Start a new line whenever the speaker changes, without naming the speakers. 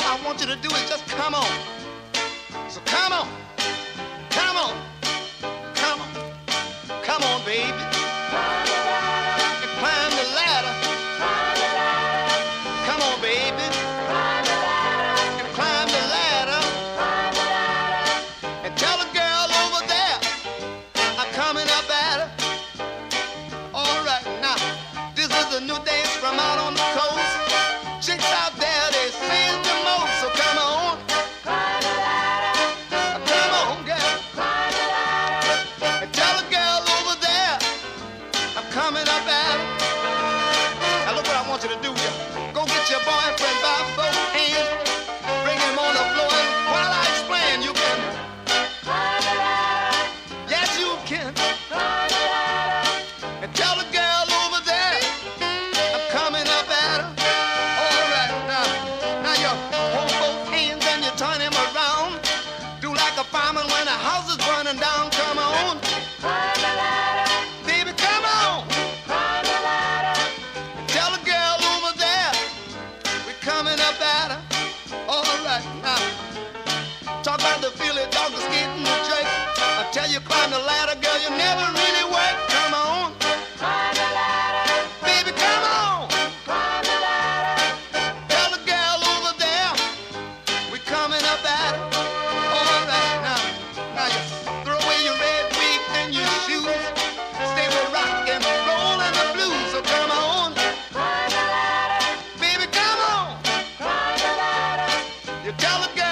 I want you to do is just come on. So come on, come on, come on, come on, baby. And climb the ladder. Come on, baby. And climb the ladder. And tell the girl over there I'm coming up at her. All right, now, this is a new dance from out on the coast. Chicks out there, they say it's the most, so come on. Come on, girl. And tell the girl over there I'm coming up at her. Now look what I want you to do here. Go get your boyfriend by both hands. Bring him on the floor, and while I explain, you can. Yes, you can. And tell the girl over there I'm coming up at her. All right, now you hold both hands and you turn him around. Do like a fireman when a house is burning down. Come on, baby, come on. And tell the girl over there we're coming up at her. All right, now talk about the Philly dog that's getting the jerk. I tell you, climb the ladder, girl, you never really work. Come on. Baby, come on. Tell the girl over there we're coming up at her. All right, now you throw away your red wig and your shoes. Stay with rock and roll and the blues. So come on. Baby, come on. You tell the girl